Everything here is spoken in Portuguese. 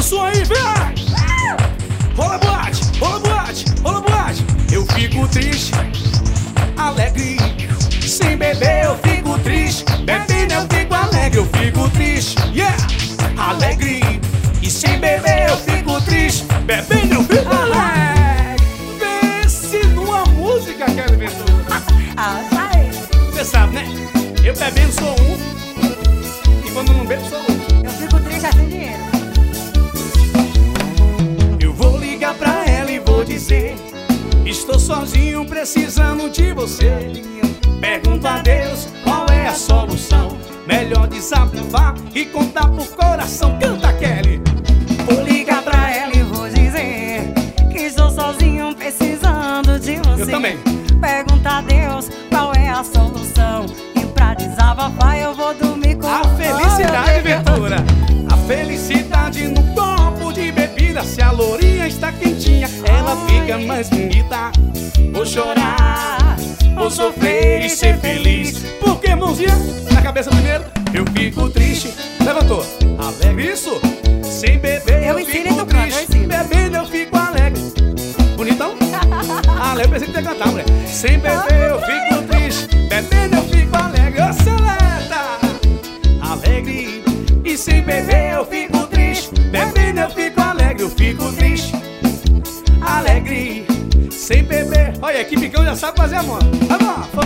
som aí, vem! Rola boate, rola boate, rola boate. Eu fico triste, alegre. Sem beber eu fico triste, bebendo eu fico alegre. Eu fico triste, yeah, alegre. E sem beber eu fico triste, bebendo eu fico alegre. Vê se numa música, Kelly Ventura. Você sabe, né? Eu bebendo sou um, e quando não bebo sou outro. Eu fico triste sem dinheiro. Eu vou ligar pra ela e vou dizer: estou sozinho precisando de você. Pergunto a Deus qual é a solução. Melhor desabafar e contar por coração. Canta, Kelly. Vou ligar pra ela e vou dizer que estou sozinho precisando de você. Eu também. Pergunta a Deus qual é a solução. E pra desabafar eu vou dormir com A felicidade, Ventura. A felicidade no copo de bebida. Se a lourinha está quentinha, ela fica mais bonita. Vou chorar, vou sofrer e ser feliz. Porque, mãozinha, na cabeça primeiro. Eu fico triste, levantou, alegre, isso. Sem beber eu fico triste, bebendo eu fico alegre. Bonitão? Alegre, pensei que ia cantar, mulher. Sem beber eu fico triste, bebendo eu fico alegre. Ô, Seleta! Alegre. E sem beber eu fico triste, bebendo eu fico alegre. Eu fico triste, alegre. Sem beber. Olha, a equipe que já sabe fazer a mão. Vamos lá.